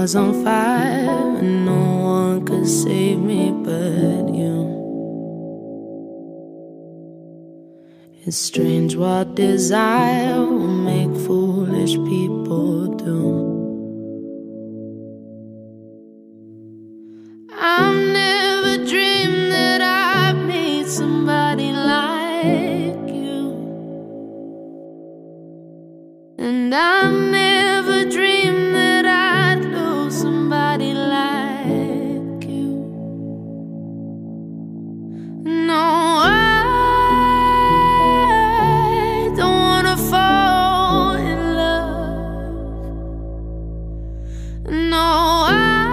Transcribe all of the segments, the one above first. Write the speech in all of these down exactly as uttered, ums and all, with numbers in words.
was on fire and no one could save me but you. It's strange what desire will make foolish people do. I've never dreamed that I'd meet somebody like you, and I've never dreamed that I'd lose somebody like you. No, I don't wanna fall in love. No, I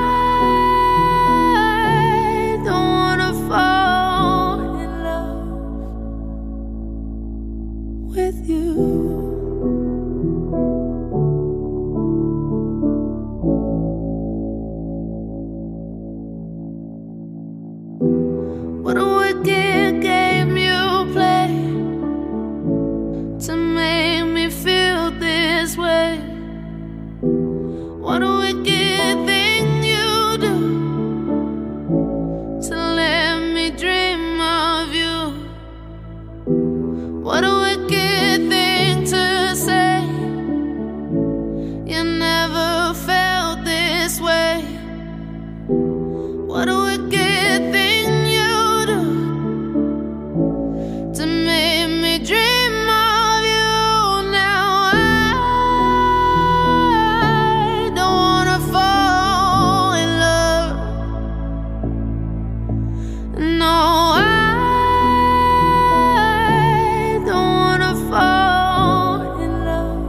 don't wanna fall in love with you. What a wicked game you play to make me feel this way. What a wicked thing you do to let me dream of you. What a wicked thing to say. You never felt this way. What a wicked thing you do to make me dream of you. Now I don't wanna fall in love. No, I don't wanna fall in love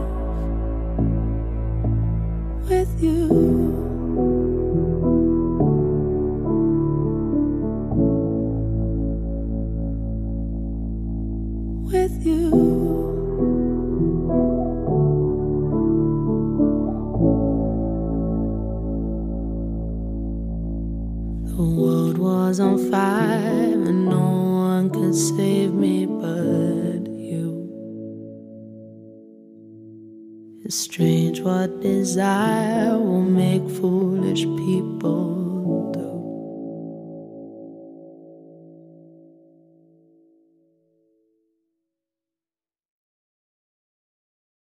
with you. With you. The world was on fire and no one could save me but you. It's strange what desire will make foolish people